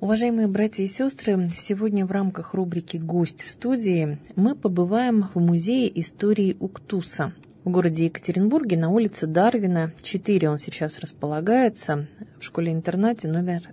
Уважаемые братья и сестры, сегодня в рамках рубрики «Гость в студии» мы побываем в Музее истории Уктуса. В городе Екатеринбурге на улице Дарвина, 4 он сейчас располагается, в школе-интернате номер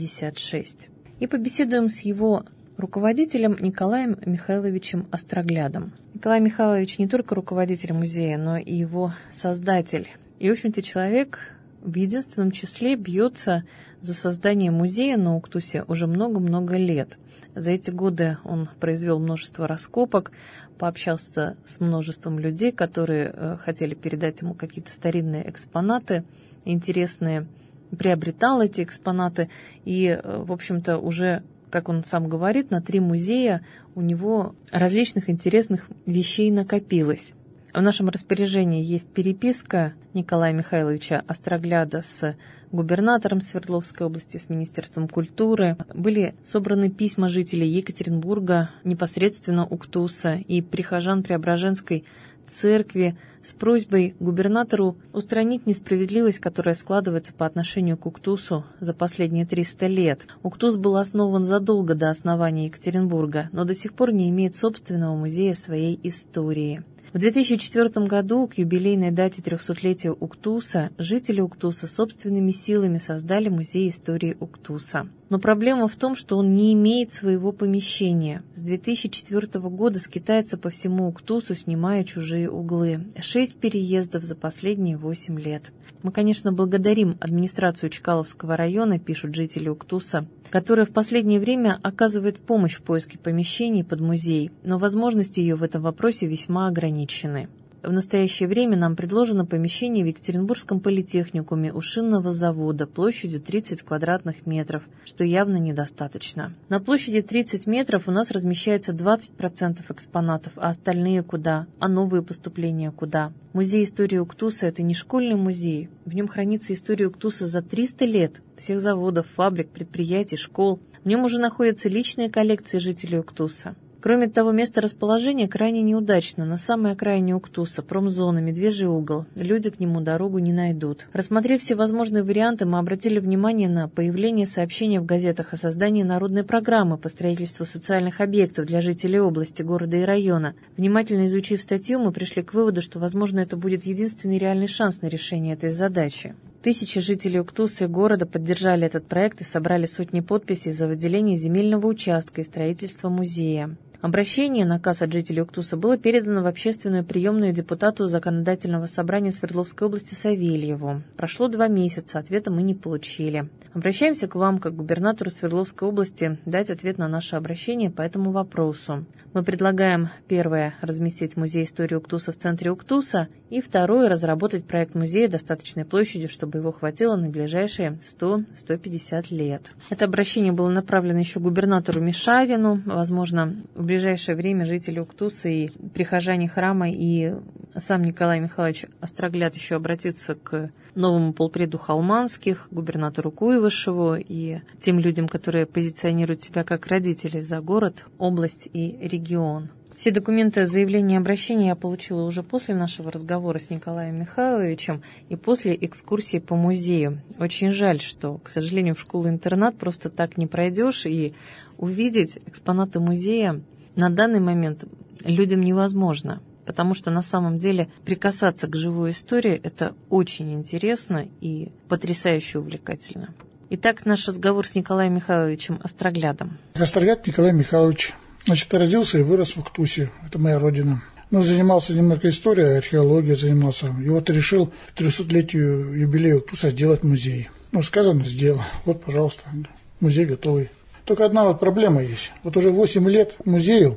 56. И побеседуем с его руководителем Николаем Михайловичем Остроглядом. Николай Михайлович не только руководитель музея, но и его создатель. И, в общем-то, человек в единственном числе бьется за создание музея на Уктусе уже много-много лет. За эти годы он произвел множество раскопок, пообщался с множеством людей, которые хотели передать ему какие-то старинные экспонаты, интересные, приобретал эти экспонаты. И, в общем-то, уже, как он сам говорит, на 3 музея у него различных интересных вещей накопилось. В нашем распоряжении есть переписка Николая Михайловича Острогляда с губернатором Свердловской области, с Министерством культуры. Были собраны письма жителей Екатеринбурга, непосредственно Уктуса и прихожан Преображенской церкви с просьбой губернатору устранить несправедливость, которая складывается по отношению к Уктусу за последние 300 лет. Уктус был основан задолго до основания Екатеринбурга, но до сих пор не имеет собственного музея своей истории. В 2004 году, к юбилейной дате 300-летия Уктуса, жители Уктуса собственными силами создали музей истории Уктуса. Но проблема в том, что он не имеет своего помещения. С 2004 года скитается по всему Уктусу, снимая чужие углы. 6 переездов за последние 8 лет. Мы, конечно, благодарим администрацию Чкаловского района, пишут жители Уктуса, которая в последнее время оказывает помощь в поиске помещений под музей, но возможности ее в этом вопросе весьма ограничены. В настоящее время нам предложено помещение в Екатеринбургском политехникуме у шинного завода площадью 30 квадратных метров, что явно недостаточно. На площади 30 метров у нас размещается 20% экспонатов, а остальные куда? А новые поступления куда? Музей истории Уктуса – это не школьный музей. В нем хранится история Уктуса за 300 лет, всех заводов, фабрик, предприятий, школ. В нем уже находятся личные коллекции жителей Уктуса. Кроме того, место расположения крайне неудачно. На самой окраине Уктуса, промзона, Медвежий угол. Люди к нему дорогу не найдут. Рассмотрев все возможные варианты, мы обратили внимание на появление сообщения в газетах о создании народной программы по строительству социальных объектов для жителей области, города и района. Внимательно изучив статью, мы пришли к выводу, что, возможно, это будет единственный реальный шанс на решение этой задачи. Тысячи жителей Уктуса и города поддержали этот проект и собрали сотни подписей за выделение земельного участка и строительство музея. Обращение, наказ от жителей Уктуса, было передано в общественную приемную депутату Законодательного собрания Свердловской области Савельеву. Прошло 2 месяца, ответа мы не получили. Обращаемся к вам, как губернатору Свердловской области, дать ответ на наше обращение по этому вопросу. Мы предлагаем, первое, разместить музей истории Уктуса в центре Уктуса, и второе, разработать проект музея достаточной площадью, чтобы его хватило на ближайшие 100-150 лет. Это обращение было направлено еще губернатору Мишарину. Возможно, в ближайшее время жители Уктуса и прихожане храма и сам Николай Михайлович Острогляд еще обратится к новому полпреду Холманских, губернатору Куйвышеву и тем людям, которые позиционируют себя как родители за город, область и регион. Все документы, заявления и обращения я получила уже после нашего разговора с Николаем Михайловичем и после экскурсии по музею. Очень жаль, что, к сожалению, в школу-интернат просто так не пройдешь, и увидеть экспонаты музея на данный момент людям невозможно, потому что на самом деле прикасаться к живой истории – это очень интересно и потрясающе увлекательно. Итак, наш разговор с Николаем Михайловичем Остроглядом. Острогляд Николай Михайлович. Значит, родился и вырос в Уктусе, это моя родина. Но занимался немного историей, археологией занимался. И вот решил к 300-летию юбилея Уктуса сделать музей. Сказано, сделал. Вот, пожалуйста, музей готовый. Только одна вот проблема есть. Вот уже 8 лет музею,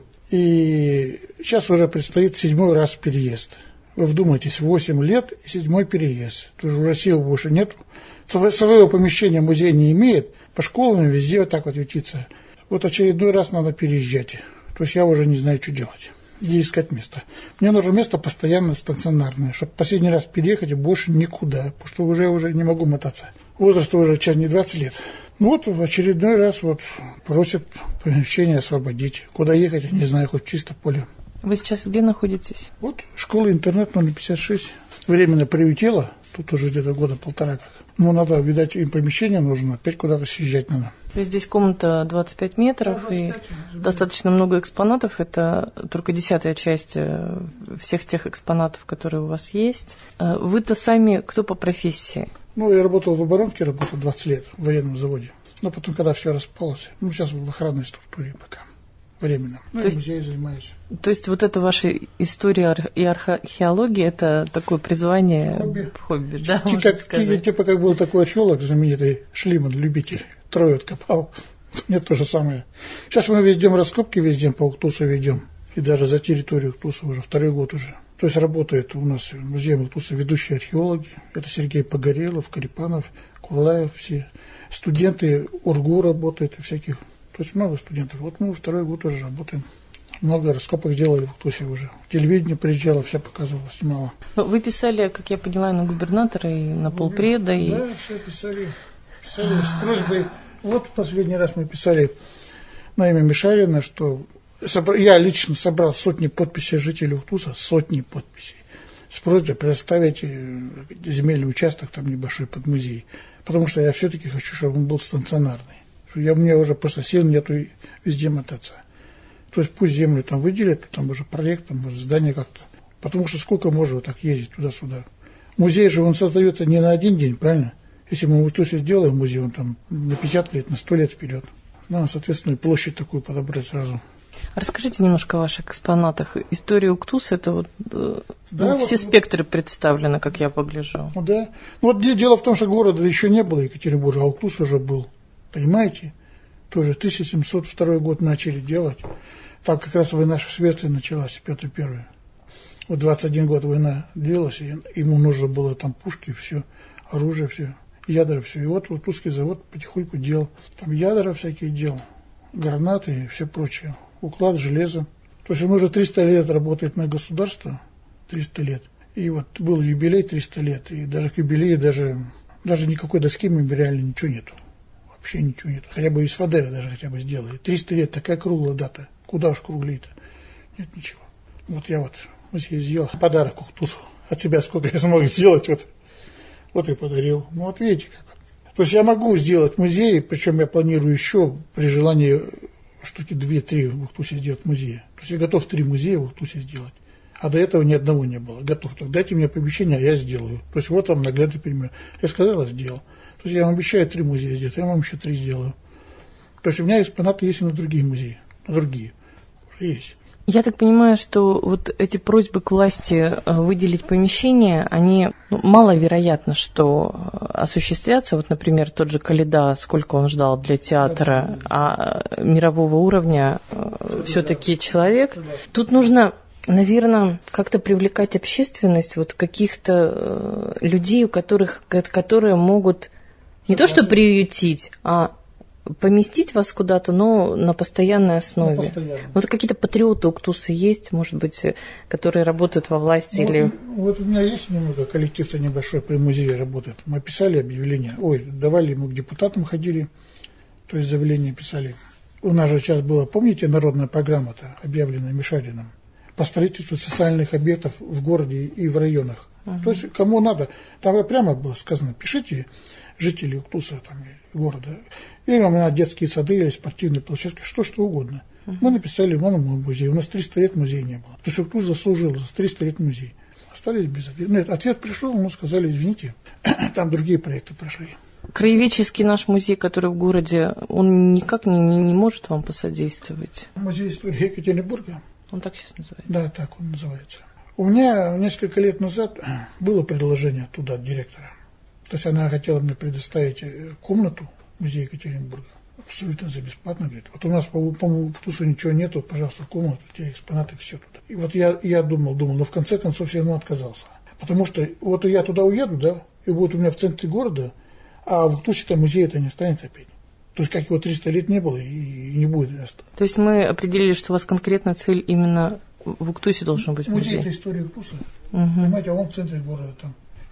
и сейчас уже предстоит 7-й раз переезд. Вы вдумайтесь, 8 лет и 7-й переезд. Тоже уже сил больше нет. Своего помещения музей не имеет. По школам везде вот так вот ютится. Вот очередной раз надо переезжать. То есть я уже не знаю, что делать. Где искать место. Мне нужно место постоянно стационарное, чтобы последний раз переехать и больше никуда, потому что уже не могу мотаться. Возраст уже не 20 лет. Вот в очередной раз просят помещение освободить. Куда ехать, я не знаю, хоть чисто поле. Вы сейчас где находитесь? Вот школа-интернат номер 56. Временно приютила. Тут уже где-то года полтора как. Ну, надо, видать, им помещение нужно, опять куда-то съезжать надо. То есть здесь комната 25 метров, да, 25, и достаточно много экспонатов. Это только 10-я часть всех тех экспонатов, которые у вас есть. Вы-то сами кто по профессии? Ну, я работал в оборонке, работал 20 лет в военном заводе. Но потом, когда все распалось, сейчас в охранной структуре пока. Временно. Ну, я музеем занимаюсь. То есть вот эта ваша история и археология – это такое призвание, хобби, да, типа как был такой археолог знаменитый Шлиман, любитель, Трою откопал. Нет, то же самое. Сейчас мы ведем раскопки, везде по Уктусу ведем. И даже за территорию Уктуса уже второй год уже. То есть работают у нас в музее Уктуса ведущие археологи. Это Сергей Погорелов, Карипанов, Курлаев, все. Студенты УрГУ работают и всяких. То есть много студентов. Вот мы второй год уже работаем. Много раскопок делали в Уктусе уже. Телевидение приезжало, все показывало, снимало. Вы писали, как я понимаю, на губернатора и на полпреда. Да, все писали. Писали с просьбой. Вот в последний раз мы писали на имя Мишарина, что я лично собрал сотни подписей жителей Уктуса, сотни подписей, с просьбой предоставить земельный участок там небольшой под музей. Потому что я все-таки хочу, чтобы он был стационарный. У меня уже просто сил нету везде мотаться. То есть пусть землю там выделят, там уже проект, там может здание как-то. Потому что сколько можно вот так ездить туда-сюда. Музей же он создается не на один день, правильно? Если мы в Уктусе сделаем музей, он там на 50 лет, на 100 лет вперед. Надо, соответственно, и площадь такую подобрать сразу. Расскажите немножко о ваших экспонатах. История Уктуса, это вот, да, все спектры представлены, как я погляжу. Ну да. Ну, вот дело в том, что города еще не было Екатеринбурга, а Уктус уже был. Понимаете? Тоже 1702 год начали делать. Там как раз война Швеции началась, Петр I. Вот 21 год война длилась, и ему нужно было там пушки, все, оружие, все, ядра, все. И вот Уктусский завод потихоньку делал. Там ядра всякие делал, гранаты и все прочее. Уклад, железо. То есть он уже 300 лет работает на государство, 300 лет. И вот был юбилей 300 лет, и даже к юбилею даже никакой доски мемориальной ничего нету. Вообще ничего нет. Хотя бы из фанеры даже хотя бы сделали. 300 лет, такая круглая дата. Куда уж круглей-то? Нет ничего. Вот я музей сделал подарок Уктусу. От себя сколько я смог сделать, вот и подарил. Ну вот видите как. То есть я могу сделать музей, причем я планирую еще при желании штуки 2-3 в Уктусе сделать музея. То есть я готов 3 музея в Уктусе сделать. А до этого ни одного не было. Готов. Так дайте мне помещение, а я сделаю. То есть вот вам наглядный пример. Я сказал, я сделал. То есть я вам обещаю 3 музея сделать, я вам еще 3 сделаю. То есть у меня экспонаты есть и на другие музеи. На другие. Уже есть. Я так понимаю, что вот эти просьбы к власти выделить помещение, они маловероятно, что осуществятся. Вот, например, тот же Коляда, сколько он ждал для театра, а мирового уровня все-таки человек. Тут нужно, наверное, как-то привлекать общественность, вот каких-то людей, которые могут не то что приютить, а поместить вас куда-то, но на постоянной основе. Вот какие-то патриоты Уктуса есть, может быть, которые работают во власти или... Вот у меня есть немного, коллектив-то небольшой при музее работает. Мы писали объявления, давали мы к депутатам ходили, то есть заявления писали. У нас же сейчас была, помните, народная программа-то, объявленная Мишариным, по строительству социальных объектов в городе и в районах. То есть кому надо, там прямо было сказано, пишите жители Уктуса там, города, или у меня детские сады, или спортивные площадки, что угодно. Мы написали, мой музей, у нас 300 лет музея не было. То есть Уктус заслужил за 300 лет музей. Остались без ответа. Нет, ответ пришел, мы сказали, извините, там другие проекты прошли. Краеведческий наш музей, который в городе, он никак не может вам посодействовать? Музей истории Екатеринбурга. Он так сейчас называется? Да, так он называется. У меня несколько лет назад было предложение туда от директора. То есть она хотела мне предоставить комнату музея Екатеринбурга. Абсолютно за бесплатно. Говорит, вот у нас, по-моему, в Уктусу ничего нету, пожалуйста, комнату, те экспонаты, все туда. И вот я думал, но в конце концов все равно отказался. Потому что вот я туда уеду, да, и будет у меня в центре города, а в Уктусе-то музея-то не останется опять. То есть, как его 300 лет не было и не будет. То есть мы определили, что у вас конкретная цель именно в Уктусе должен быть музей? Музей – это история Уктуса. Понимаете, а он в центре города там.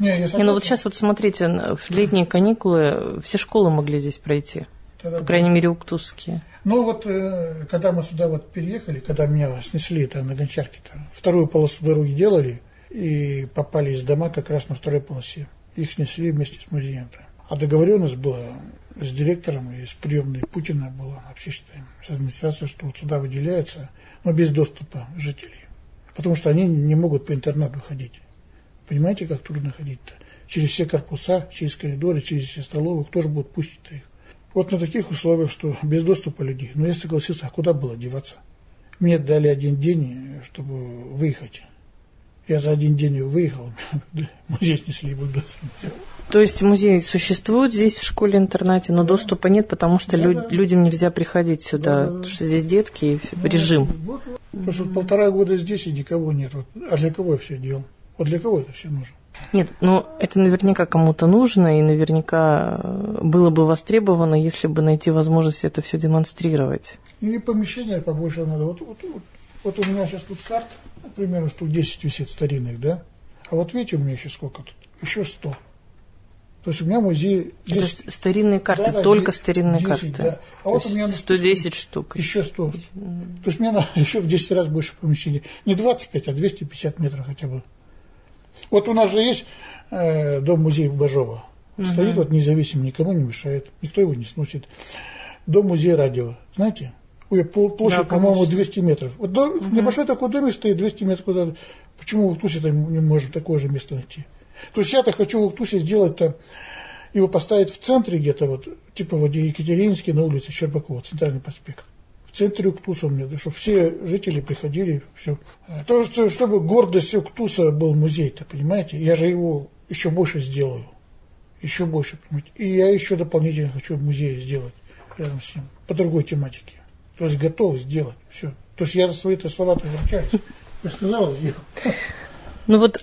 Ну вот сейчас вот смотрите, в летние каникулы все школы могли здесь пройти, тогда, по крайней мере, уктусские. Ну вот, когда мы сюда вот переехали, когда меня снесли на Гончарке, вторую полосу дороги делали, и попали из дома как раз на второй полосе. Их снесли вместе с музеем-то. А договоренность была с директором и с приемной Путина была общественная администрация, что вот сюда выделяется, но без доступа жителей. Потому что они не могут по интернету ходить. Понимаете, как трудно ходить-то? Через все корпуса, через коридоры, через все столовые, кто же будет пустить-то их? Вот на таких условиях, что без доступа людей. Но я согласился, а куда было деваться? Мне дали 1 день, чтобы выехать. Я за 1 день выехал, музей снесли бульдозером. То есть музей существует здесь в школе-интернате, но доступа нет, потому что людям нельзя приходить сюда, потому что здесь детки и режим. Потому что 1,5 года здесь и никого нет. А для кого я все делал? Вот для кого это все нужно? Нет, ну это наверняка кому-то нужно, и наверняка было бы востребовано, если бы найти возможность это все демонстрировать. И помещения побольше надо. Вот у меня сейчас тут карт, примерно штук 10 висит старинных, да? А вот видите, у меня еще сколько тут? Еще 100. То есть у меня музей... 10... Это старинные карты, да, только старинные 10, карты. Да. А вот у меня 110 штук. Еще 100. То есть мне надо еще в 10 раз больше помещений. Не 25, а 250 метров хотя бы. Вот у нас же есть дом-музей Бажова. Стоит вот независимо, никому не мешает, никто его не сносит. Дом-музей радио, знаете? Площадь, да, по-моему, 200 метров. Вот небольшой такой домик стоит, 200 метров куда-то. Почему в Уктусе не можем такое же место найти? То есть я-то хочу в Уктусе сделать-то, его поставить в центре где-то, вот, типа вот Екатерининский на улице Щербакова, центральный проспект. В центре Уктуса у меня, да, чтобы все жители приходили, все. То, чтобы гордость Уктуса был музей-то, понимаете? Я же его еще больше сделаю. Еще больше, понимаете? И я еще дополнительно хочу музей сделать рядом с ним, по другой тематике. То есть готов сделать все. То есть я за свои-то слова-то вручаюсь. Я сказал, сделал. Ну вот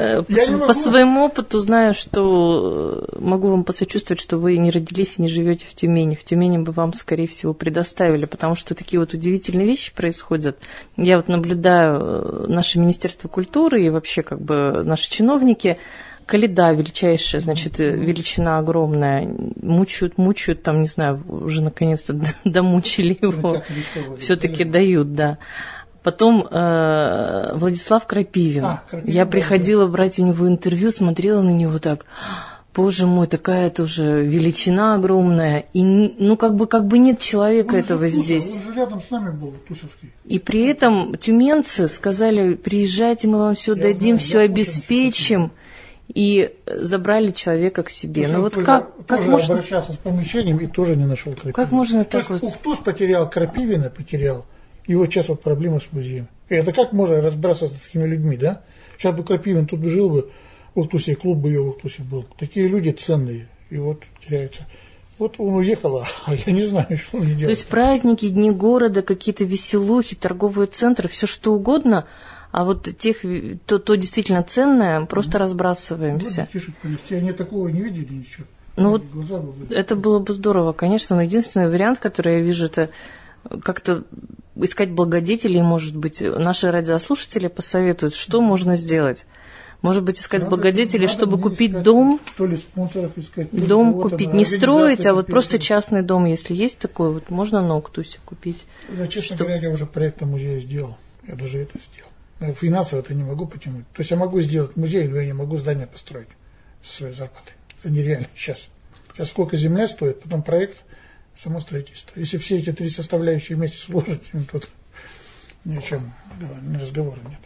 по своему опыту знаю, что могу вам посочувствовать, что вы не родились и не живете в Тюмени. В Тюмени бы вам, скорее всего, предоставили, потому что такие вот удивительные вещи происходят. Я вот наблюдаю наше Министерство культуры и вообще как бы наши чиновники. Коляда величайшая, значит, величина огромная. Мучают, там, не знаю, уже наконец-то домучили его. Все-таки дают, да. Потом Владислав Крапивин. Я приходила брать у него интервью, смотрела на него так, боже мой, такая тоже величина огромная. И ну как бы нет человека этого здесь. Он же рядом с нами был, Тусовский. И при этом тюменцы сказали, приезжайте, мы вам все дадим, все обеспечим. И забрали человека к себе. Ну вот как можно обращаться с помещением и тоже не нашел Крапивина. Как можно так вот? Уктус потерял, Крапивина потерял. И вот сейчас вот проблема с музеем. И это как можно разбрасываться с такими людьми, да? Сейчас бы Крапивин тут жил бы в Уктусе, клуб бы ее в Уктусе был. Такие люди ценные. И вот теряются. Вот он уехал, а я не знаю, что он делает. То есть праздники, дни города, какие-то веселухи, торговые центры, все что угодно. А вот то действительно ценное, просто разбрасываемся. Они такого не видели ничего. Ну вот это было бы здорово, конечно, но единственный вариант, который я вижу, это как-то искать благодетелей, может быть, наши радиослушатели посоветуют, что можно сделать. Может быть, искать благодетелей, чтобы купить дом, то ли спонсоров искать, дом купить, не строить, а вот просто частный дом, если есть такой, вот можно на Уктусе купить. Да, честно говоря, я уже проект музея сделал, я даже это сделал. Финансово это не могу потянуть. То есть я могу сделать музей, но я не могу здание построить со своей зарплаты. Это нереально сейчас. Сейчас сколько земля стоит, потом проект, само строительство. Если все эти 3 составляющие вместе сложить, тут ни о чем разговора нет.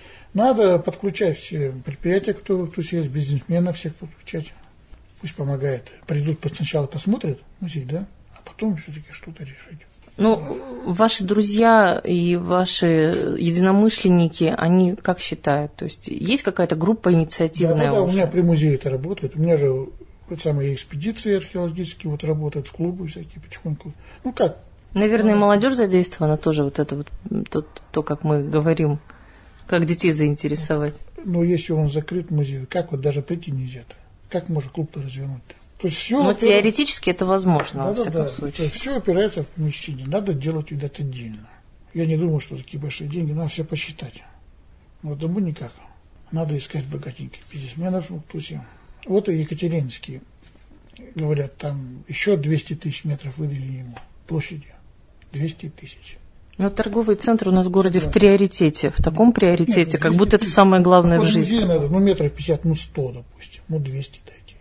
Надо подключать все предприятия, кто тут есть, бизнесменов всех подключать. Пусть помогает. Придут сначала посмотрят музей, да, а потом все-таки что-то решить. Ну, ваши друзья и ваши единомышленники, они как считают? То есть есть какая-то группа инициативная? Да, у меня при музее это работает. У меня же вот самые экспедиции археологические вот работают, клубы всякие потихоньку. Ну как? Наверное, молодежь задействована тоже, вот это вот то, как мы говорим, как детей заинтересовать. Ну, если он закрыт музей, как вот даже прийти нельзя-то? Как можно клуб-то развернуть-то? То есть все теоретически это возможно, во всяком случае. То есть все опирается в помещение. Надо делать, видать, отдельно. Я не думаю, что такие большие деньги, надо все посчитать. Но дому никак. Надо искать богатеньких бизнесменов в Уктусе. Вот и Екатерининский, говорят, там еще 200 тысяч метров выдали ему площади. 200 тысяч. Ну, торговый центр у нас в городе в приоритете, в таком приоритете, как будто это самое главное в жизни. Музей надо, метров 50, 100, допустим, 200 дайте.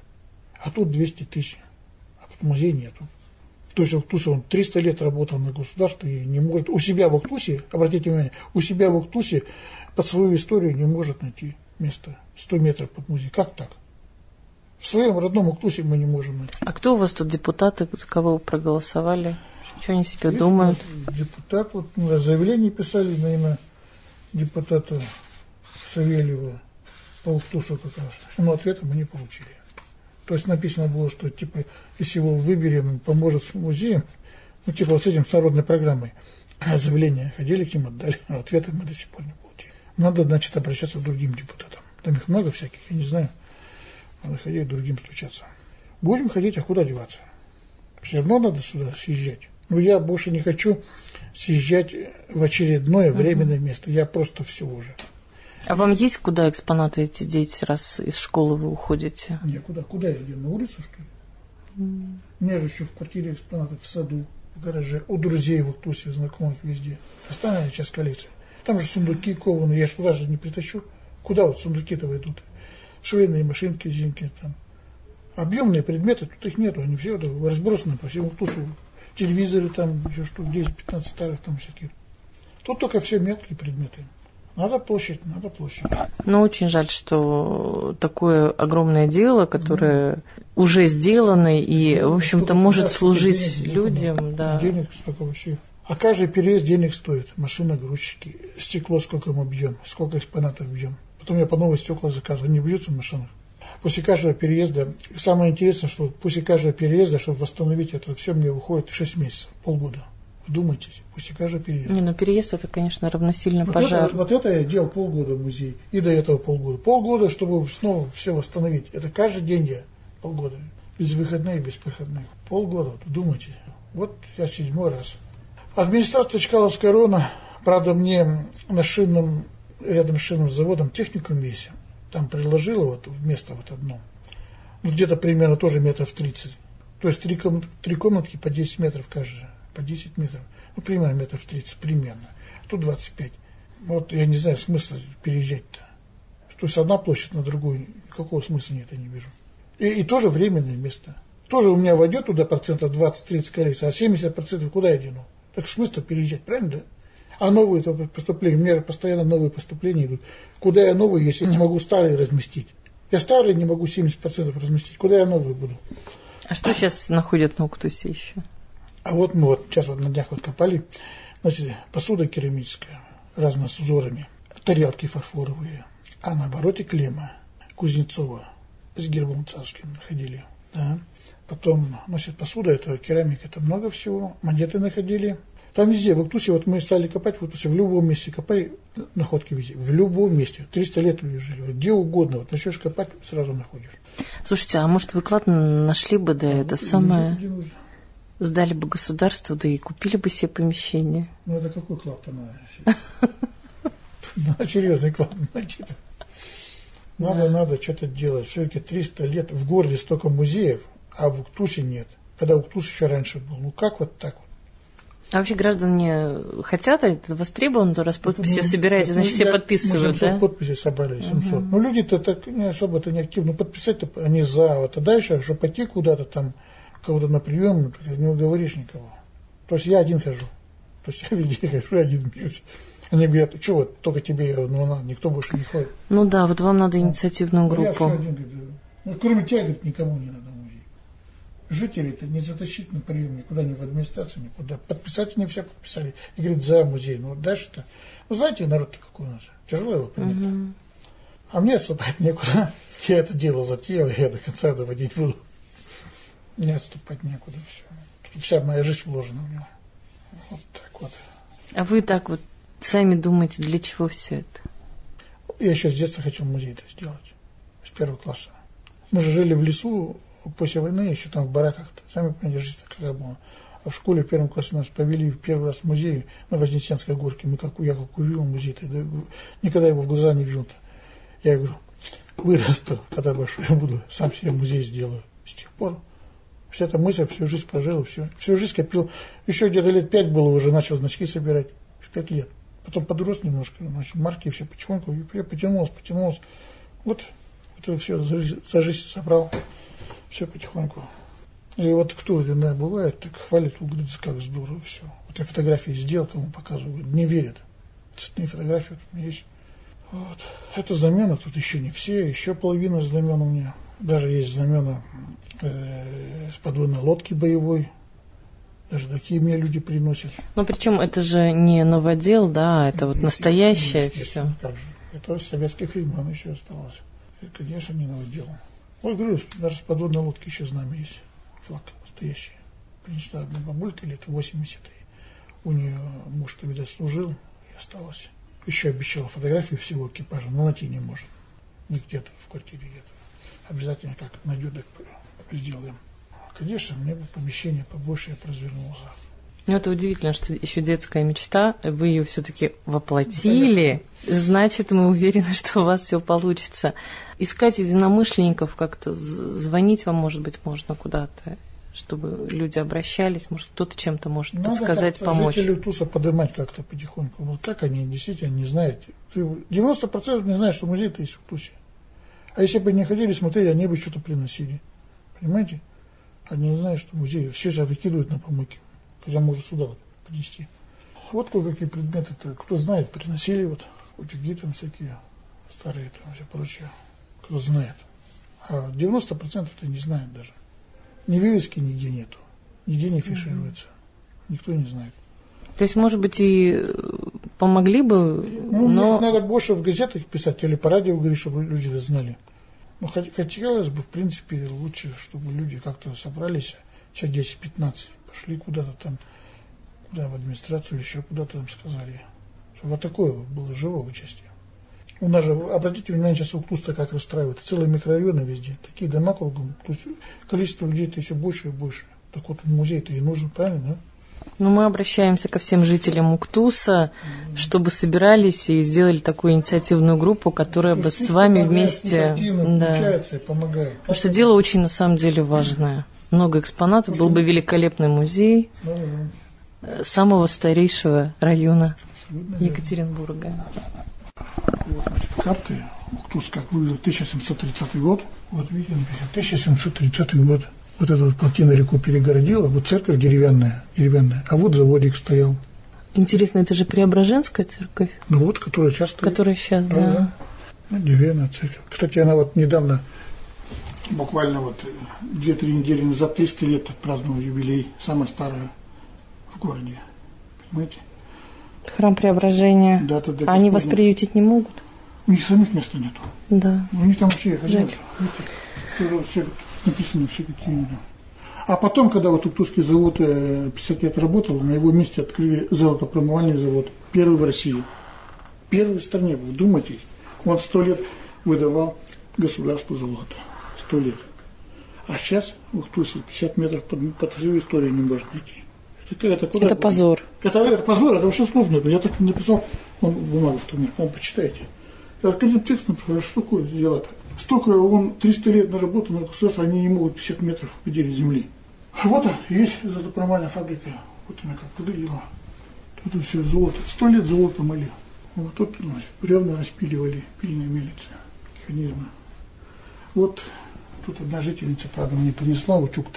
А тут 200 тысяч, а тут музея нету. То есть Уктус, он 300 лет работал на государство и не может у себя в Уктусе, обратите внимание, у себя в Уктусе под свою историю не может найти место 100 метров под музей. Как так? В своем родном Уктусе мы не можем найти. А кто у вас тут депутаты, за кого вы проголосовали? Что они себе думают? Депутат, вот мы заявление писали на имя депутата Савельева по Уктусу как раз. Но ответа мы не получили. То есть написано было, что типа, если его выберем, поможет с музеем, ну типа вот с этим, с народной программой. А заявление ходили к ним, отдали, а ответа мы до сих пор не получили. Надо, значит, обращаться к другим депутатам. Там их много всяких, я не знаю. Надо ходить к другим стучаться. Будем ходить, а куда деваться? Все равно надо сюда съезжать. Но я больше не хочу съезжать в очередное временное место. Я просто все уже. А вам есть куда экспонаты эти деть, раз из школы вы уходите? Некуда. Куда я иду? На улицу, что ли? У меня же еще в квартире экспонаты, в саду, в гараже, у друзей в Уктусе, знакомых везде. Остальная часть коллекции. Там же сундуки кованы, я же туда же не притащу. Куда вот сундуки-то войдут? Швейные машинки, зинки там. Объемные предметы, тут их нету, они все разбросаны по всему Уктусу. Телевизоры там, еще штук 10-15 старых там всяких. Тут только все мелкие предметы. Надо площадь, надо площадь. Но очень жаль, что такое огромное дело, которое уже сделано и, в общем-то, может служить людям. Да. Денег столько вообще. А каждый переезд денег стоит. Машина, грузчики, стекло сколько мы бьем, сколько экспонатов бьем. Потом я по новые стекла заказываю, они бьются в машинах. После каждого переезда, самое интересное, что после каждого переезда, чтобы восстановить это все, мне выходит 6 месяцев, полгода. Вдумайтесь, после каждого переезда. Не, ну переезд это, конечно, равносильно пожару. Вот это я делал полгода в музее, и до этого полгода. Полгода, чтобы снова все восстановить. Это каждый день я полгода. Без выходных, без проходных. Полгода, вот, вдумайтесь. Вот я 7-й раз. Администрация Чкаловского района, правда, мне на шинном, рядом с шинным заводом техникум есть. Там предложила вот в место вот одно. Ну, где-то примерно тоже метров 30. То есть три комнатки по 10 метров каждая. По 10 метров. Ну, примерно метров 30, примерно. Тут 25. Вот я не знаю смысла переезжать-то. То есть одна площадь на другую, никакого смысла нет, я не вижу. И тоже временное место. Тоже у меня войдет туда процентов 20-30 коллекций, а 70% куда я дену? Так смысл переезжать, правильно, да? А новые поступления, у меня же постоянно новые поступления идут. Куда я новые, если не могу старые разместить? Я старые не могу 70% разместить. Куда я новые буду? А что сейчас находят на Уктусе еще? А вот мы вот сейчас вот на днях вот копали, значит, посуда керамическая, разная с узорами, тарелки фарфоровые, а на обороте клемма Кузнецова с гербом царским находили. Да. Потом, значит, посуда, это керамика, это много всего, монеты находили. Там везде, в Уктусе, вот мы стали копать, в Уктусе, в любом месте копай, находки везде, в любом месте. 300 лет люди жили, вот, где угодно, вот начнешь копать, сразу находишь. Слушайте, а может вы клад нашли бы, да, это самое... Где нужно? Сдали бы государству, да и купили бы себе помещение. Ну, это какой клад-то надо? Надо серьезный клад найти. Надо что-то делать. Все-таки 300 лет. В городе столько музеев, а в Уктусе нет. Когда Уктус еще раньше был. Ну, как вот так вот? А вообще граждане хотят, это востребовано, то раз подписи собираете, значит, все подписывают, мы 700 да? подписей собрали, 700. Ну, люди-то так не особо-то не активны. Ну, подписать-то они за. Вот, а дальше, чтобы пойти куда-то там, кого-то на прием, не уговоришь никого. То есть я один хожу. То есть я везде хожу, один бьюсь. Они говорят, что вот, только тебе, ну, никто больше не ходит. Ну да, вот вам надо инициативную группу. Я все один, говорю, ну, кроме тебя, говорит, никому не надо музей. Жителей-то не затащить на прием никуда, ни в администрацию, никуда. Подписать они все подписали. И говорит, за музей. Ну, вот дальше-то, ну, знаете, народ-то какой у нас. Тяжело его принять. А мне отступать некуда. Я это дело затеял, я до конца доводить буду. Не отступать некуда, все. Тут вся моя жизнь вложена в него. Вот так вот. А вы так вот сами думаете, для чего все это? Я еще с детства хотел музей-то сделать. С 1 класса. Мы же жили в лесу после войны, еще там в бараках-то. Сами понимаете, жизнь какая была. А в школе в 1 классе нас повели в первый раз в музей на Вознесенской горке. Я как увидел музей-то, да, никогда его в глаза не видел-то. Я говорю, вырасту, когда большой я буду, сам себе музей сделаю. С тех пор вся эта мысль, всю жизнь прожил, всю жизнь копил. Еще где-то лет 5 было, уже начал значки собирать. В 5 лет. Потом подрос немножко, значит, марки все потихоньку, и потянулось. Вот это все за жизнь собрал. Все потихоньку. И вот кто иногда бывает, так хвалит, говорит, как здорово все. Вот я фотографии сделал, кому показываю, говорит, не верят. Цветные фотографии вот у меня есть. Вот. Это знамена, тут еще не все, еще половина знамен у меня. Даже есть знамена с подводной лодки боевой. Даже такие мне люди приносят. Но причем это же не новодел, да, это вот настоящее все. Как же. Это советских времен еще осталось. Это, конечно, не новодел. Вот говорю, даже с подводной лодки еще знамя есть. Флаг настоящий. Принесла одна бабулька лет 80-е. У нее муж, видать, служил и осталось. Еще обещала фотографию всего экипажа, но найти не может. Не где-то в квартире где-то. Обязательно как найдет, так сделаем. Конечно, мне бы помещение побольше, я развернулся. Ну, это удивительно, что еще детская мечта, вы ее все-таки воплотили. Значит, мы уверены, что у вас все получится. Искать единомышленников, как-то звонить вам, может быть, можно куда-то, чтобы люди обращались, может, кто-то чем-то может подсказать, помочь. Жители Уктуса поднимать как-то потихоньку. Вот как они действительно не знают. 90% не знают, что музей-то есть в Уктусе. А если бы не ходили смотреть, они бы что-то приносили. Понимаете? Они не знают, что музей. Все же выкидывают на помойки. Когда может сюда вот принести. Вот кое-какие предметы-то, кто знает, приносили вот утюги там всякие, старые там, все прочее. Кто знает. А 90%-то не знает даже. Ни вывески нигде нету. Нигде не фишируется. Никто не знает. То есть, может быть, и помогли бы, но... Надо больше в газетах писать или по радио говорить, чтобы люди это знали. Ну, хотелось бы, в принципе, лучше, чтобы люди как-то собрались, человек 10-15, пошли куда-то там, куда в администрацию или еще куда-то там сказали. Чтобы вот такое было живое участие. У нас же, обратите внимание, сейчас Уктус-то как расстраивает. Целые микрорайоны везде, такие дома кругом. То есть количество людей-то еще больше и больше. Так вот музей-то и нужен, правильно, да? Ну, мы обращаемся ко всем жителям Уктуса, чтобы собирались и сделали такую инициативную группу, которая бы с вами вместе... Включается и помогает. Потому что дело очень, на самом деле, важное. Много экспонатов, был бы великолепный музей самого старейшего района Екатеринбурга. Вот, значит, карты. Уктус как выглядел 1730 год. Вот видите, написано 1730 год. Вот эта вот плотина реку перегородила, вот церковь деревянная, а вот заводик стоял. Интересно, это же Преображенская церковь? Ну вот, которая сейчас стоит. Которая сейчас, да. Ну, деревянная церковь. Кстати, она вот недавно, буквально вот 2-3 недели назад, 300 лет праздновала юбилей, самая старая в городе. Понимаете? Храм Преображения. Да, они вас приютить не могут? У них самих места нету. Да. У них там вообще хозяйство. Все написано, все какие-то. А потом, когда вот Уктусский завод 50 лет работал, на его месте открыли золотопромывальный завод. Первый в России. Первый в стране, вы вдумайтесь. Он 100 лет выдавал государству золото. 100 лет. А сейчас в Уктусе 50 метров под всю историю не можно найти. Это позор. Это позор, это вообще слов нет. Я так написал, он бумагу в том, почитайте. Я открытым текстом написал, что такое дела-то. Столько он 300 лет наработал на государство, они не могут 50 метров в пределе земли. Вот есть золотопромывальная фабрика. Вот она как выглядела. Тут все золото. 100 лет золото мыли. Вот тут бревна распиливали, пильная мельница, механизмы. Вот тут одна жительница, правда, мне принесла утюг-то.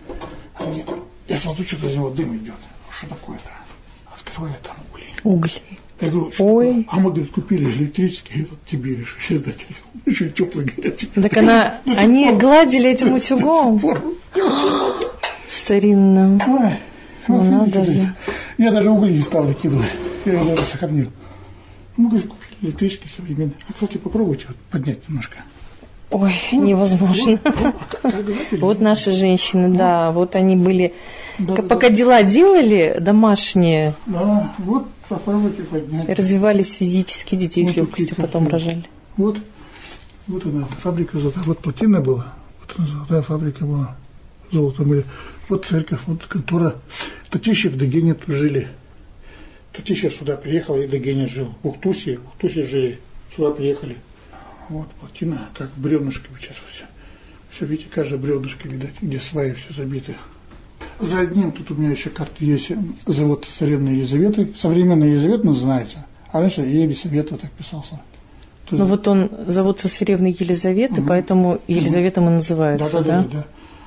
Я смотрю, что-то из него дым идет. Что такое-то? Открываю, там угли. Угли. Я говорю, что? А мы, говорит, купили электрический, этот тебе решили сдать. Еще теплый, горячий. Так они гладили этим утюгом? Старинным. Надо же. Я даже угли не стал выкидывать. Я его даже сохранил. Мы, говорит, купили электрический современный. А, кстати, попробуйте вот поднять немножко. Ой, невозможно. Вот наши женщины, да, вот они были, пока дела делали домашние. Да, вот попробуйте поднять. Развивались физически, детей с легкостью потом рожали. Вот она, фабрика золота. Вот плотина была, вот она, золотая фабрика была, золото мыли. Вот церковь, вот контора. Татищев в Дагене тут жили. Татищев сюда приехал, и Дагене жил. В Уктусе жили, сюда приехали. Вот плотина, как бревнышками сейчас все. Все, видите, каждое бревнышко, видать, где сваи все забиты. За одним тут у меня еще карты есть. Завод царевны Елизаветы. Современная Елизавета называется. А раньше Елизавета так писался. Ну вот он завод царевны Елизаветы, поэтому Елизаветом и называется, да? Да.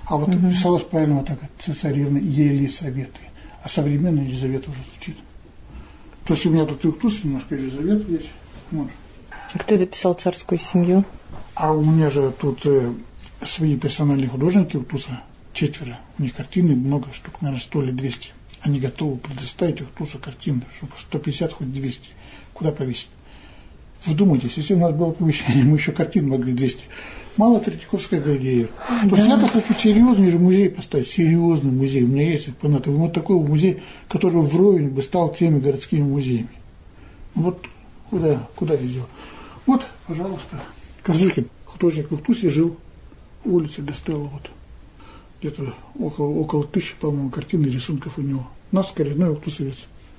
А вот писалось правильно вот так, цесаревна Елисаветы. А современная Елизавета уже звучит. То есть у меня тут и Уктус, немножко Елизавета есть. Вот. А кто это писал царскую семью? А у меня же тут свои персональные художники Уктуса, 4. У них картины много штук, наверное, 100 или 200. Они готовы предоставить Уктусу картины, чтобы 150, хоть 200. Куда повесить? Вдумайтесь, если у нас было помещение, мы еще картин могли 200. Мало Третьяковская галерея. То есть я-то хочу серьезный же музей поставить, серьезный музей. У меня есть экспонаты. Вот такой музей, который вровень бы стал теми городскими музеями. Вот куда я делал. Вот, пожалуйста. Коржикин, художник в Уктусе, жил в улице Гастелло. Вот. Где-то около 1000, по-моему, картин и рисунков у него. У нас коренной уктусовец.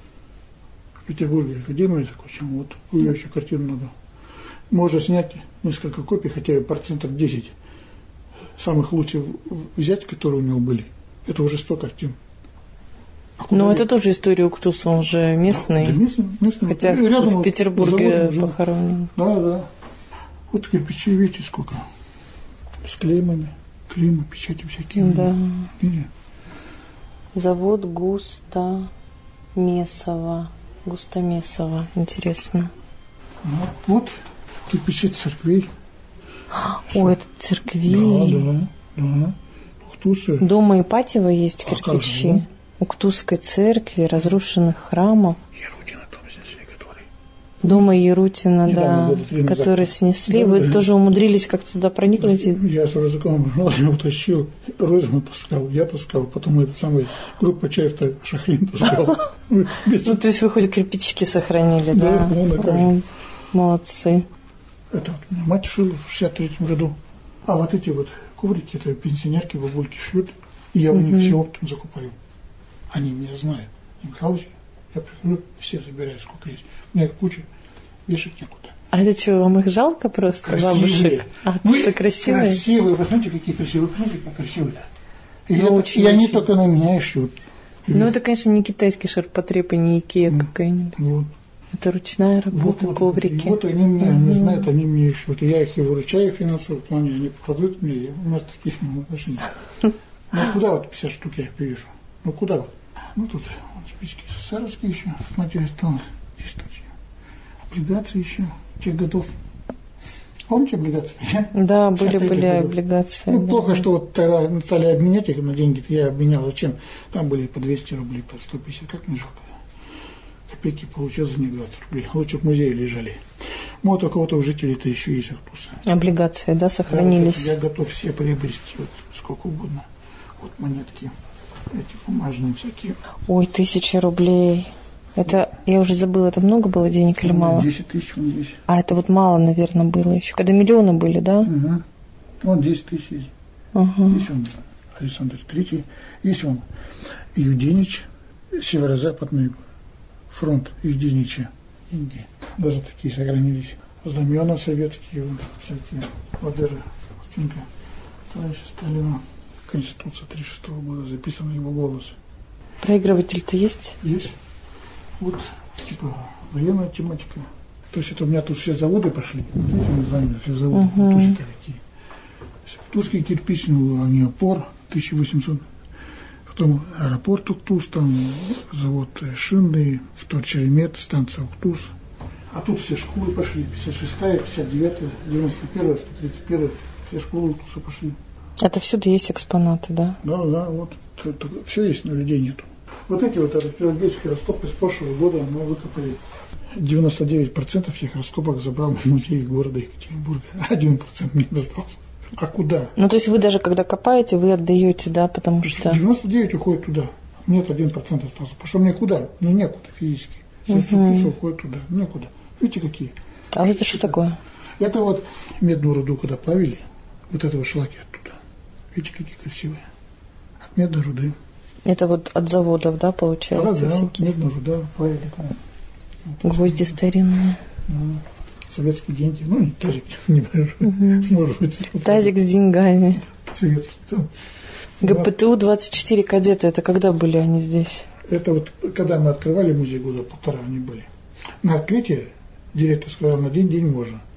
В Петербурге академия закончил. Вот у него еще картин много. Можно снять несколько копий, хотя и 10% самых лучших взять, которые у него были. Это уже 100 картин. Но это тоже история Уктуса, он же местный. Да, местный. Хотя рядом в Петербурге похоронен. Да. Вот кирпичи, видите, сколько. С клеймами, печати всякие. Да. Видите? Завод Густамесова. Интересно. Вот кирпичи церквей. О, это церкви. Да. Уктусы. Дома Ипатьева есть кирпичи. Уктусской церкви, разрушенных храмов. Ярутина дом снесли, который. Дома Ярутина, да, который снесли. Вы тоже умудрились как-то туда проникнуть? Я с рюкзаком утащил, Розман таскал, я таскал, потом эта самая группа Чаев-то Шахрин таскал. Ну, то есть вы хоть кирпичики сохранили, да? Да, молодцы. Это вот мать шила в 63-м году. А вот эти вот коврики, это пенсионерки, бабульки шьют, и я у них все оптом закупаю. Они меня знают. Михалыч, я прихожу, все забираю, сколько есть. У меня их куча, вешать некуда. А это что, вам их жалко просто, красивые. Бабушек? А, просто красивые? Красивые, вы знаете, какие красивые, посмотрите, как красивые-то. И они только на меня шьют. Ну, это, конечно, не китайский ширпотреб и не Икея какая-нибудь. Вот. Это ручная работа, коврики. И вот они меня не знают, они мне шьют. И я их и выручаю в финансовом плане, они продают мне, и у нас таких отношений. Ну, куда вот 50 штук я их привяжу? Ну, куда вот? Ну, тут вот спички СССРовские еще, материал стала, здесь точно. Облигации еще тех годов. Помните облигации? Да, были облигации. Ну, да. Плохо, что вот тогда стали обменять их на деньги-то, я обменял. Зачем? Там были по 200 рублей, по 150, как мне жалко. Копейки получил за них 20 рублей. Лучше в музее лежали. Вот у кого-то у жителей-то еще есть Уктуса. Облигации, да, сохранились? Я готов все приобрести, вот сколько угодно. Вот монетки. Эти бумажные всякие. Ой, 1000 рублей. Это, я уже забыла, это много было денег или мало? 10 тысяч вон здесь. А это вот мало, наверное, было еще. Когда миллионы были, да? Угу. Вон 10 тысяч есть. Есть он Александр III. Есть он Юденич, Северо-Западный фронт Юденича. Деньги. Даже такие сохранились. Знамена советские, вот, всякие. Вот даже картинка товарища Сталина. Конституция 1936 года, записано его голос. Проигрыватель-то есть? Есть. Вот, типа, военная тематика. То есть это у меня тут все заводы пошли. Все заводы. То есть это какие. Уктусский кирпичный, они опор, 1800. Потом аэропорт Уктус, там завод Шинный, Вторчеремет, станция Уктус. А тут все школы пошли. 56-я, 59-я, 91-я, 131-я. Все школы Уктуса пошли. Это всюду есть экспонаты, да? Да, вот. Все есть, но людей нету. Вот эти вот археологические раскопки с прошлого года мы выкопали. 99% всех раскопок забрал в музей города Екатеринбурга. 1% мне достался. А куда? Ну, то есть вы даже когда копаете, вы отдаете, да, потому что... 99 уходит туда. Нет, 1% остался. Потому что мне куда? Мне некуда физически. Все уходит туда. Некуда. Видите, какие? А это что такое? Это вот медную руду, когда плавили, вот этого шлаки оттуда. Видите, какие красивые. От медной руды. Это вот от заводов, да, получается? Да, медная руда, плавили. Гвозди старинные. Советские деньги. Ну, тазик небольшой, может быть. Тазик с деньгами. Советский там. ГПТУ 24 кадеты, это когда были они здесь? Это вот, когда мы открывали музей, года полтора они были. На открытие директор сказал, на день можно.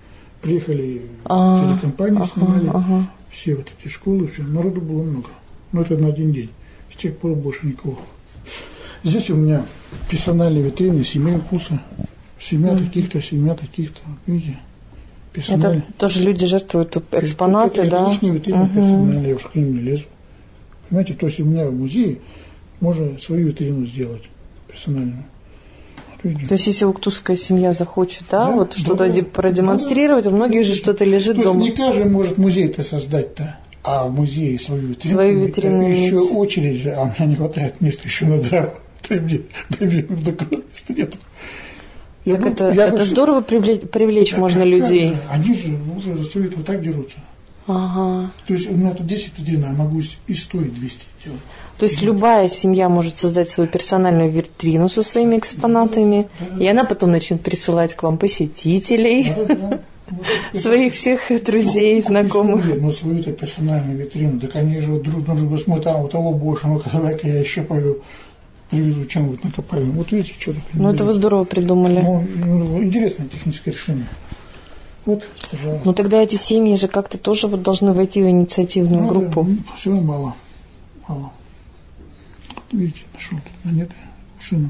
приехали телекомпании, снимали, все вот эти школы, все. Народу было много. Но это на один день. С тех пор больше никого. Здесь у меня персональные витрины семей укуса. Семья таких-то, видите? Это тоже люди жертвуют экспонаты, это да? личные витрины персональные, я уж к ним не лезу. Понимаете, то есть у меня в музее можно свою витрину сделать персональную. Вот, то есть если уктусская семья захочет, вот что-то продемонстрировать, у многих же что-то лежит дома. Не каждый может музей-то создать-то, а в музее свою витрину. Свою витрину еще очередь же, а у меня не хватает места еще на драку. Дай мне места нету. Это здорово привлечь можно людей. Они же уже за свою вот так дерутся. Ага. То есть у меня тут 10 витрин, а могу и 100, и 200 делать. То есть любая семья может создать свою персональную витрину со своими экспонатами, и она потом начнет присылать к вам посетителей, своих всех друзей, знакомых. Ну, свою-то персональную витрину, так они же друг на друга смотрят, а у того больше, ну-ка, давай-ка я еще привезу чем-нибудь накопаю. Вот видите, что такое. Ну, это вы здорово придумали. Ну, интересное техническое решение. Вот, пожалуйста. Ну, тогда эти семьи же как-то тоже вот должны войти в инициативную группу. Да, всего мало. Видите, нашел тут монеты, шину.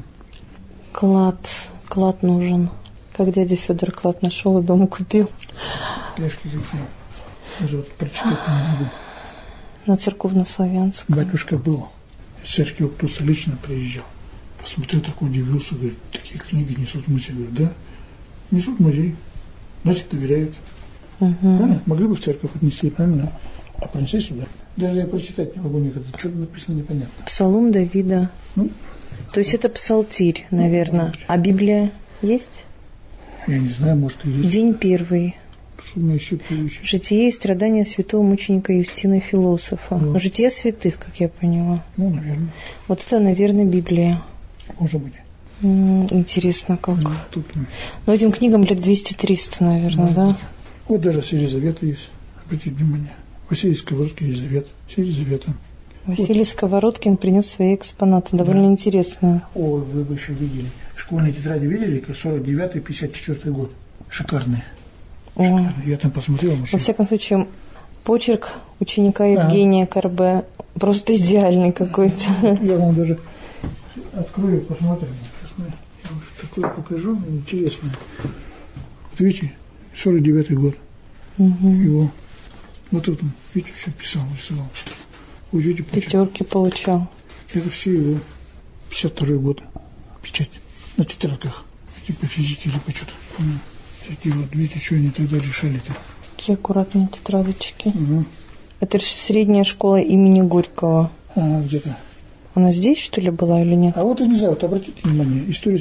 Клад нужен. Как дядя Федор клад нашел и дома купил. Пляшки какие. Даже вот прочитать не могу. На церковнославянском. Батюшка был. Из церкви Уктуса лично приезжал. Посмотрел, так удивился, говорит, такие книги несут в музей. Говорит, да, несут в музей. Значит, доверяют. Правильно? Могли бы в церковь отнести, правильно? А принесли сюда. Даже я прочитать не могу никогда. Что-то написано непонятно. Псалом Давида. Ну, то есть это псалтирь, наверное. А Библия есть? Я не знаю, может и есть. День первый. Что у меня еще поищет? Житие и страдания святого мученика Юстина Философа. Вот. Житие святых, как я поняла. Ну, наверное. Вот это, наверное, Библия. Может быть. Интересно как. Тут, но этим книгам лет 200-300, наверное, да? Быть. Вот даже с Елизаветой есть. Обратите внимание. Василий Сковородкин, Елизавета. Василий Сковородкин принес свои экспонаты. Довольно интересно. О, вы бы еще видели. Школьные тетради видели? 49-54 год. Шикарные. Шикарные. Я там посмотрел. Во всяком случае, почерк ученика Евгения Карбе просто идеальный какой-то. Я вам даже открою, посмотрим. Я вам такое покажу, интересное. Вот видите, 49-й год. Его. Вот тут он, видите, что писал, рисовал. Видите, пятерки получал. Это все его 52-й год. Печать. На тетрадках. По физике или по что-то. Такие вот, видите, что они тогда решали-то. Какие аккуратные тетрадочки. Это средняя школа имени Горького. Где-то. Она здесь, что ли, была или нет? А вот и не знаю, вот обратите внимание,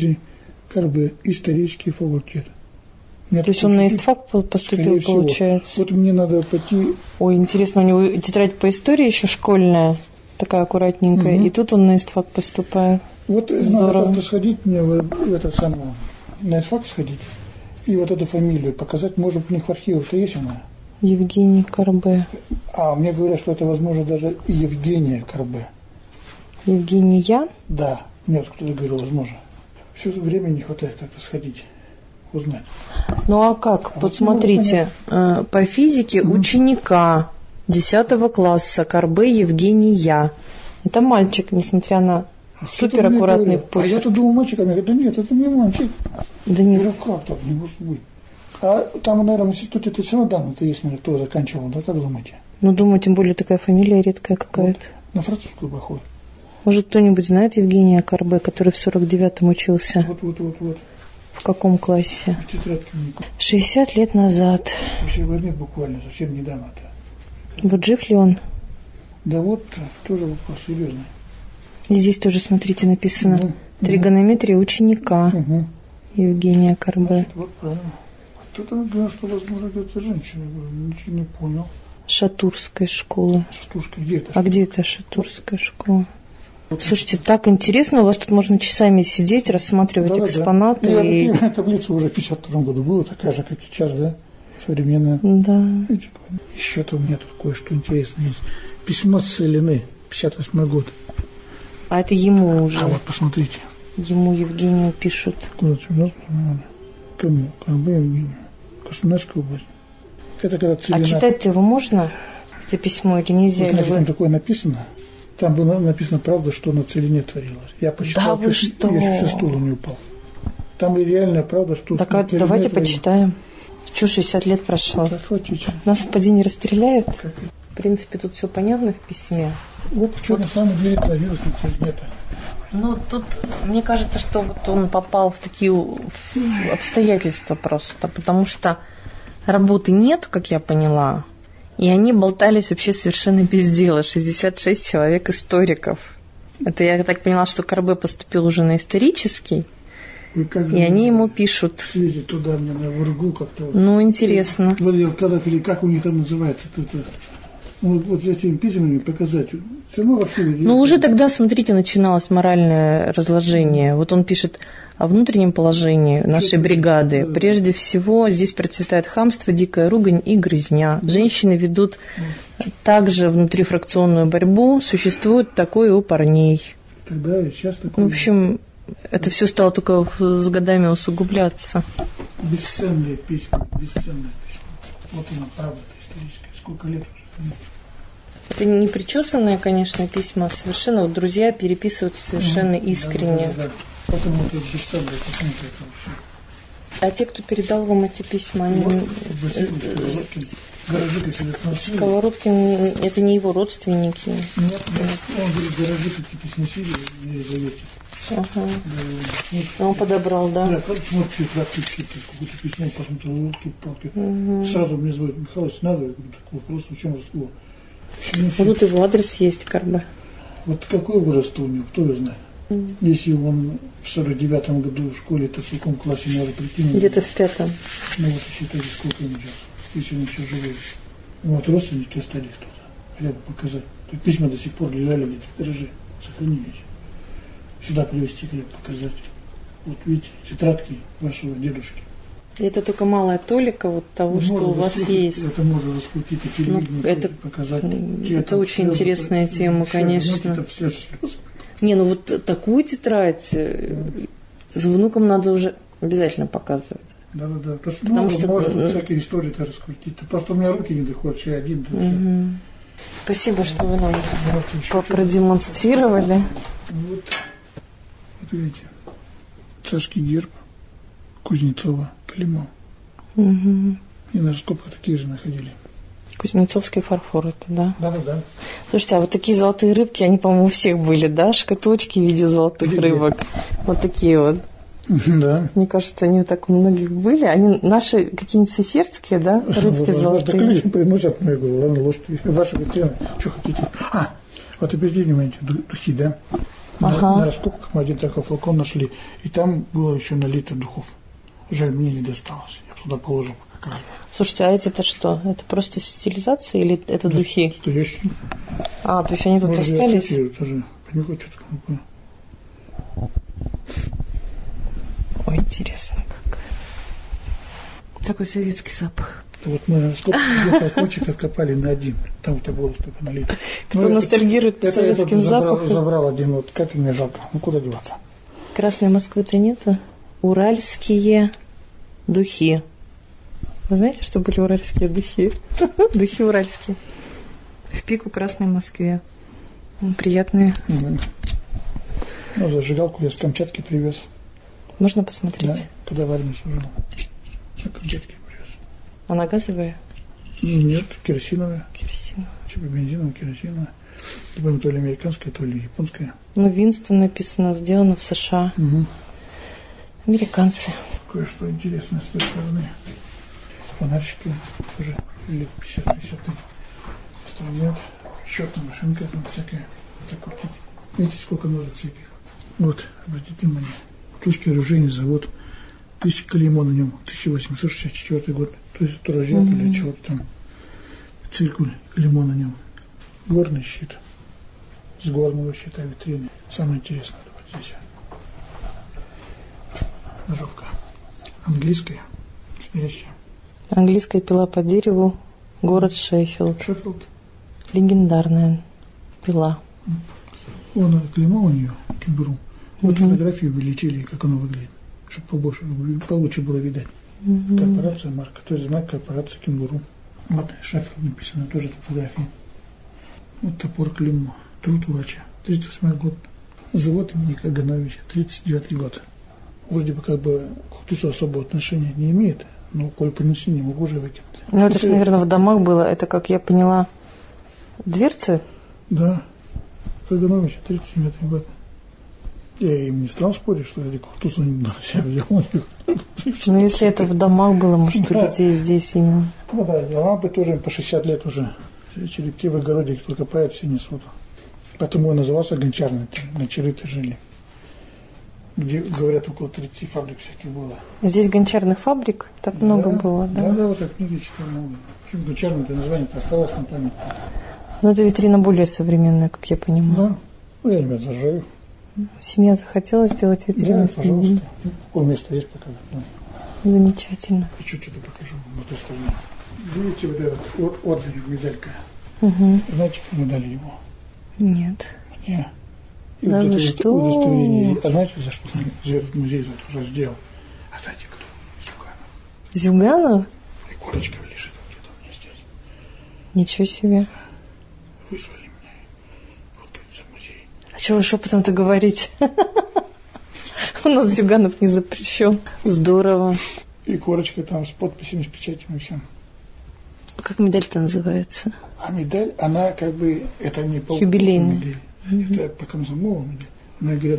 исторический факультет. То есть он на истфак поступил, получается? Вот мне надо пойти... Ой, интересно, у него тетрадь по истории еще школьная, такая аккуратненькая, и тут он на истфак поступает. Вот здорово. Надо как-то сходить мне на истфак сходить, и вот эту фамилию показать, может быть, у них в архивах-то есть она? Евгений Карбе. А мне говорят, что это, возможно, даже и Евгения Карбе. Евгения? Да, мне вот кто-то говорил, возможно. Все времени не хватает как-то сходить, узнать. Ну а как? Вот смотрите, по физике ученика 10 класса Карбе Евгения. Это мальчик, несмотря на супер аккуратный почерк. А я-то думал мальчик, а мне говорят, да нет, это не мальчик. Да нет. Я говорю, как так, не может быть. А там, наверное, в институте это все равно данные-то есть, наверное, кто заканчивал, да, как думаете? Ну, думаю, тем более такая фамилия редкая какая-то. Вот, на французскую похоже. Может, кто-нибудь знает Евгения Карбе, который в 49-м учился? Вот. В каком классе? В тетрадке. 60 лет назад. После войны буквально, совсем недавно-то. Вот жив ли он? Да вот, тоже вопрос серьезный. И здесь тоже, смотрите, написано «Тригонометрия ученика Евгения Карбе». Вот правильно. Кто-то говорил, что, возможно, где-то женщина. Ничего не понял. Шатурской школы. Шатурская, где это? А где это Шатурская школа? Слушайте, так интересно, у вас тут можно часами сидеть, рассматривать экспонаты. Да. И... Таблица уже в 52 году была такая же, как и сейчас, да? Современная. Да. Еще-то у меня тут кое-что интересное есть. Письмо с Целины, 58 год. А это ему уже. А вот посмотрите. Ему Евгению пишут. Куда-то надо. Кому? Карбе Евгению. Красноярская область. Это когда целина. А читать-то его можно, это письмо, или нельзя? Знаете, там такое написано. Там было написано правда, что на целине творилось. Я почитал, да вы что? Я чуть со стула не упал. Там и реальная правда, что так, на целине давайте творилось. почитаем. Чё, 60 лет прошло. Как хотите. Нас поди не расстреляют? Как? В принципе, тут все понятно в письме. Вот что на самом деле творилось на целине-то. Ну, тут, мне кажется, что вот он попал в такие обстоятельства просто, потому что работы нет, как я поняла, и они болтались вообще совершенно без дела. 66 человек историков. Это я так поняла, что Карбе поступил уже на исторический, и они ему пишут. Слезет туда мне на вургу как-то. Ну, интересно. Каддафи, или как у них там называется это. Вот с этими письмами показать. Все равно вообще. Ну, уже тогда, смотрите, начиналось моральное разложение. Вот он пишет о внутреннем положении нашей бригады. Прежде всего, здесь процветает хамство, дикая ругань и грызня. Женщины ведут также внутрифракционную борьбу. Существует такое у парней. Тогда и сейчас такое. В общем, это все стало только с годами усугубляться. Бесценные письма, бесценные письма. Вот она правда историческая. Сколько лет уже. Это не причесанные, конечно, письма, совершенно вот друзья переписывают совершенно искренне. Да. Поэтому это бесценные письма, это вообще. А те, кто передал вам эти письма, они... Сковородкин, это не его родственники. Нет, он говорит, гаражи какие-то сносили в Елизавете. Ага. Да, вот. Он подобрал, да? Да, смотрите, практически какое-то письмо, посмотрел, руки-палки. Сразу мне звонит: Михалыч, надо? Я говорю, такой вопрос, в чем разговор? Вот его адрес есть, Карбе. Вот какой возраст у него, кто его знает? Если он в 49-м году в школе, то в каком классе надо прийти? Где-то в 5-м. Ну вот считайте, сколько ему сейчас, если он еще живой. Вот родственники остались кто-то, я бы показать. Письма до сих пор лежали где-то в гараже, сохранились. Сюда привезти, как показать. Вот видите, тетрадки вашего дедушки. Это только малая толика вот того, что у вас есть. Это можно раскрутить по телевидению, это показать. Это очень интересная тема, конечно. Это все слезы. Не, ну вот такую тетрадь с внуком надо уже обязательно показывать. Да. Потому что можно всякие истории-то раскрутить. Просто у меня руки не доходят, я один. Спасибо, что вы нам продемонстрировали. Вот видите, царский герб Кузнецова, клеймо. И на раскопках такие же находили. Кузнецовский фарфор это, да? Да. Слушайте, а вот такие золотые рыбки, они, по-моему, у всех были, да? Шкатулочки в виде золотых рыбок. Вот такие вот. Да. Мне кажется, они так у многих были. Они наши какие-нибудь сесердские, да? Рыбки золотые. Так люди приносят, я говорю, ладно, ложки. Ваши витрины, что хотите. Вот обратите внимание, духи, да? На раскопках мы один такой флакон нашли. И там было еще налито духов. Жаль, мне не досталось. Я бы сюда положил как раз. Слушайте, а эти-то что? Это просто стилизация или это духи? Настоящие. То есть они тут остались? Тоже понюхать что-то такое. Ой, интересно как. Такой советский запах. Вот мы на раскопках флакончик откопали на один. Там у тебя было столько налито. Кто ностальгирует по советским запахам? Забрал один, вот как мне жалко. Ну куда деваться? Красной Москвы-то нету. Уральские духи. Вы знаете, что были уральские духи? Духи уральские. В пику Красной Москве. Приятные. Ну, зажигалку я с Камчатки привез. Можно посмотреть? Да, когда в армии служил. На Камчатке привез. Она газовая? Нет, керосиновая. Керосиновая. Типа бензиновая, керосиновая. Не помню, то ли американская, то ли японская. Ну, Винстон написано, сделано в США. Американцы. Кое-что интересное с той стороны. Фонарщики уже лет 50-60. Инструмент, счетная машинка там всякая. Так крутить. Видите, сколько ножек всяких. Вот, обратите внимание. Тульский оружейный завод. 1000 клеймо на нем. 1864 год. То есть турожек или чего-то там. Циркуль, клеймо на нем. Горный щит. С горного щита витрины. Самое интересное это вот здесь. Ножовка. Английская. Настоящая. Английская пила по дереву. Город Шеффилд. Шеффилд. Легендарная пила. Вон клеймо у нее, кенгуру. Вот фотографии увеличили, как оно выглядит. Чтобы получше было видать. Корпорация марка. То есть знак корпорации кенгуру. Вот Шеффилд написано, тоже фотографии. Вот топор клеймо. Труд врача. 38 год. Завод имени Кагановича. 39 год. Вроде бы как бы к Уктусу особого отношения не имеет, но коль принесли, не могу уже выкинуть. Ну это же, наверное, в домах было. Это, как я поняла, дверцы? Да. Кагановича, 39 год. Я им не стал спорить, что я Уктусу не взял. Ну если это в домах было, может, у людей здесь именно. Ну да, лампы тоже по 60 лет уже. Черепки в огороде только пают, все несут. Поэтому он назывался гончарный. Гончары-то жили. Где, говорят, около 30 фабрик всяких было. Здесь гончарных фабрик так много было, да? Да, вот я книги читал много. Причем гончарное название-то осталось на память. Ну, это витрина более современная, как я понимаю. Да. Ну, я не возражаю. Семья захотела сделать витрину? Да, пожалуйста. Ну, какое место есть пока. Да. Замечательно. И что-то покажу на той стороне. Видите, вот этот орден, медалька. Угу. Знаете, как мы дали его? Нет. Мне. И Да вот ну это что? вот удостоверение. А знаете, за что этот музей за это уже сделал? А знаете, кто? Зюганов. Зюганов? И корочка лежит где-то у меня здесь. Ничего себе. Вызвали меня. Вот, говорится, музей. А чего вы шепотом-то говорите? У нас Зюганов не запрещен. Здорово. И корочка там с подписями, с печатями, всем. Как медаль-то называется? А медаль, она как бы, это не по юбилейная. Медаль. Это по комсомолу медаль. Мне говорят,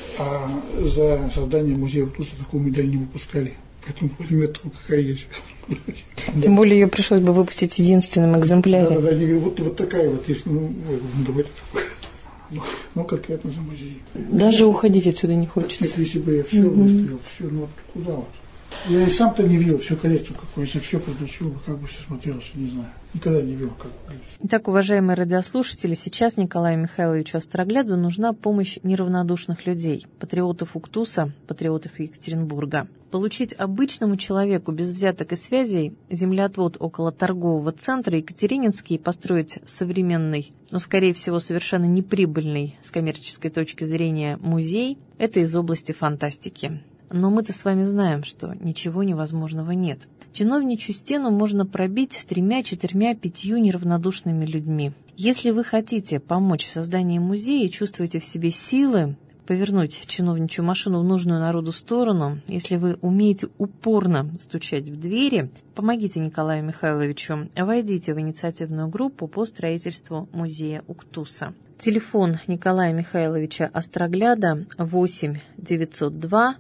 за создание музея Уктуса такую медаль не выпускали. Поэтому возьмет такую, какая есть. Тем более ее пришлось бы выпустить в единственном экземпляре. Да, они говорят, вот такая вот есть, ну давайте такую. Ну, конкретно за музей. Даже уходить отсюда не хочется. Это если бы я все выставил, все, ну куда вот. Я и сам-то не видел всю коллекцию какую, если все продачу, как бы все смотрелось, не знаю. Никогда не видел, как бы. Итак, уважаемые радиослушатели, сейчас Николаю Михайловичу Острогляду нужна помощь неравнодушных людей, патриотов Уктуса, патриотов Екатеринбурга. Получить обычному человеку без взяток и связей землеотвод около торгового центра Екатерининский, построить современный, но, скорее всего, совершенно неприбыльный с коммерческой точки зрения музей – это из области фантастики. Но мы-то с вами знаем, что ничего невозможного нет. Чиновничью стену можно пробить 3, 4, 5 неравнодушными людьми. Если вы хотите помочь в создании музея и чувствуете в себе силы повернуть чиновничью машину в нужную народу сторону, если вы умеете упорно стучать в двери, помогите Николаю Михайловичу, войдите в инициативную группу по строительству музея Уктуса. Телефон Николая Михайловича Острогляда 8 902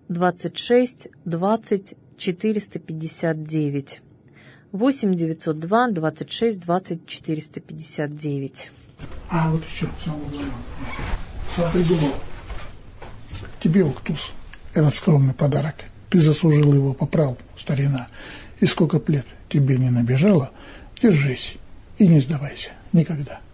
26 20 459. 8 902 26 20 459. А вот еще самое главное. Сам придумал. Тебе, Уктус, этот скромный подарок. Ты заслужил его по праву, старина. И сколько б лет тебе не набежало, держись и не сдавайся никогда.